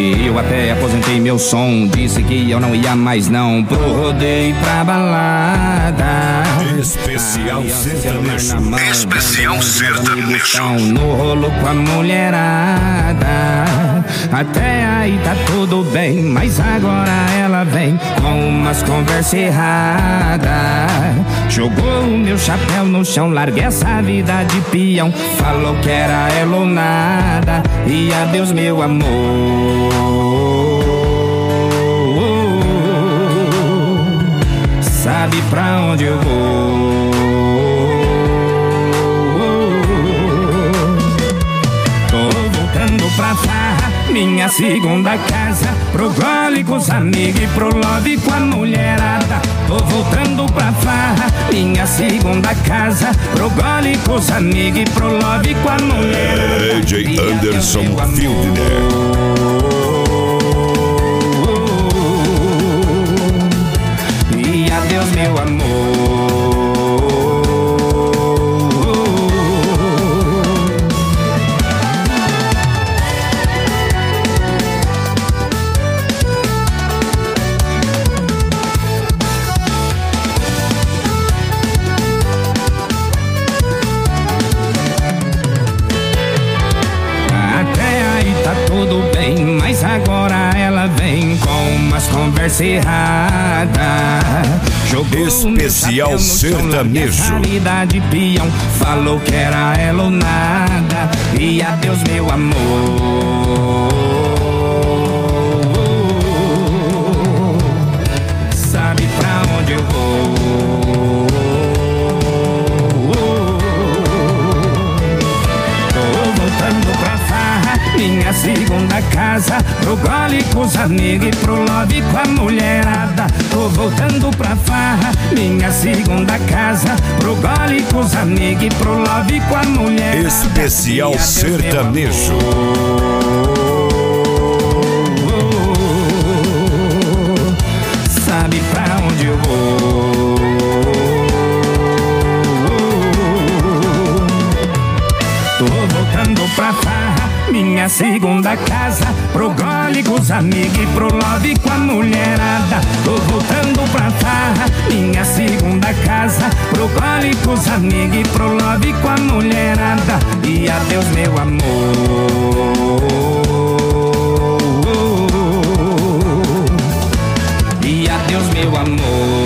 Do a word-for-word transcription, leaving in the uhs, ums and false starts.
Eu até aposentei meu som, disse que eu não ia mais não pro rodeio pra balada. Especial sertanejo. Especial sertanejo. No rolo com a mulherada. Até aí tá tudo bem, mas agora ela vem com umas conversas erradas. Jogou o meu chapéu no chão, larguei essa vida de peão. Falou que era ela ou nada, e adeus meu amor. Sabe pra onde eu vou? Tô voltando pra farra, minha segunda casa, pro gole com os amigos e pro love com a mulherada. Tô voltando pra farra, minha segunda casa, pro gole com os amigos e pro love com a mulherada. D J Anderson Fieldner. E adeus meu amor. Tudo bem, mas agora ela vem com umas conversas erradas. Jogou especial sertanejo. Vida de peão, falou que era ela ou nada, e adeus meu amor. Sabe pra onde eu vou? Tô voltando pra farra, minha segunda casa, pro gole com os amigos e pro love com a mulherada. Tô voltando pra farra, minha segunda casa, pro gole com os amigos e pro love com a mulherada. Especial sertanejo. Sabe pra onde eu vou? Tô voltando pra farra, minha segunda casa, pro gole com os amigos e pro love com a mulherada. Tô voltando pra farra, minha segunda casa, pro gole com os amigos e pro love com a mulherada. E adeus meu amor. E adeus meu amor.